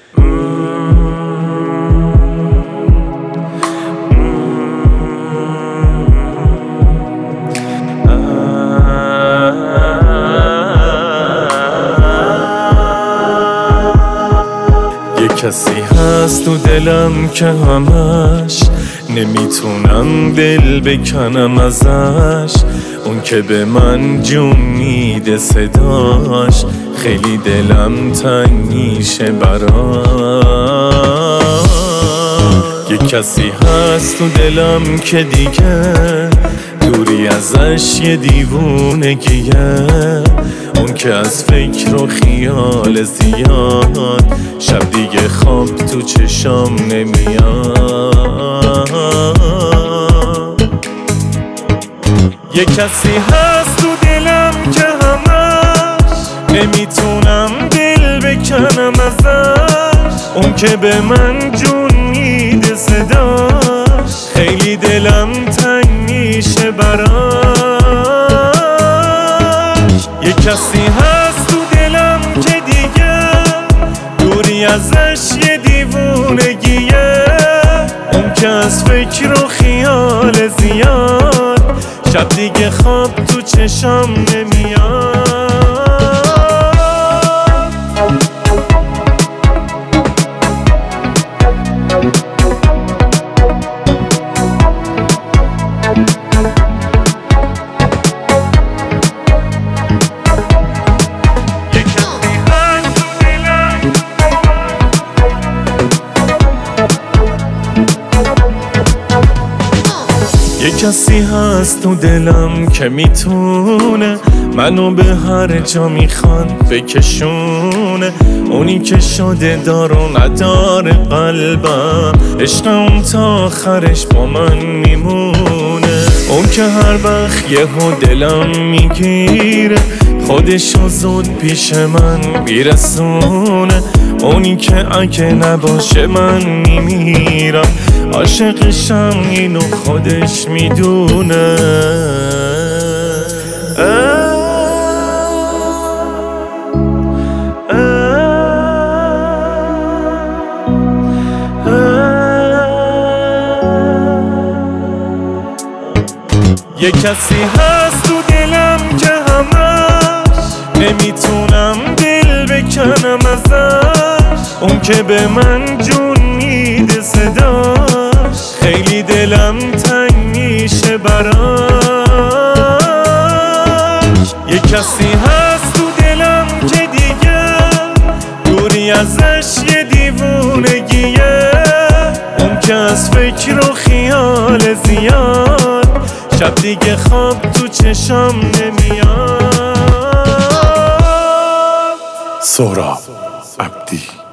یه کسی هست تو دلم که همش نمیتونم دل بکنم ازش، اون که به من جون میده صداش، خیلی دلم تنگ میشه براش. یه کسی هست تو دلم که دیگه دوری ازش یه دیوونگیه، اون که از فکر و خیال زیاد شب دیگه خواب تو چشام نمیاد. یه کسی هست تو دلم که همش نمیتونم دل بکنم ازش، اون که به من جون میده صداش، خیلی دلم تنگ میشه براش. یه کسی هست تو دلم که دیگه دوری ازش یه دیوونگیه، اون که از فکر و خیال زیاد شب دیگه خواب تو چشام نمیاد. یه کسی هست تو دلم که میتونه منو به هر جا میخواد بکشونه، اونی که شده دار و نداره قلبم، عشق اون تا آخرش با من میمونه. اون که هر وقت یهو دلم میگیره خودشو زود پیش من میرسونه، اونی که اگه نباشه من میمیرم، عاشقشم اینو خودش میدونه. یه کسی هست تو دلم که همش نمیتونم دل بکنم ازش، اون که به من جون میده صداش، خیلی دلم تنگ میشه براش. یه کسی هست تو دلم که دیگه دوری ازش یه دیوونگیه، اون که از فکر و خیال زیاد شب دیگه خواب تو چشام نمیاد. سهراب عبدی.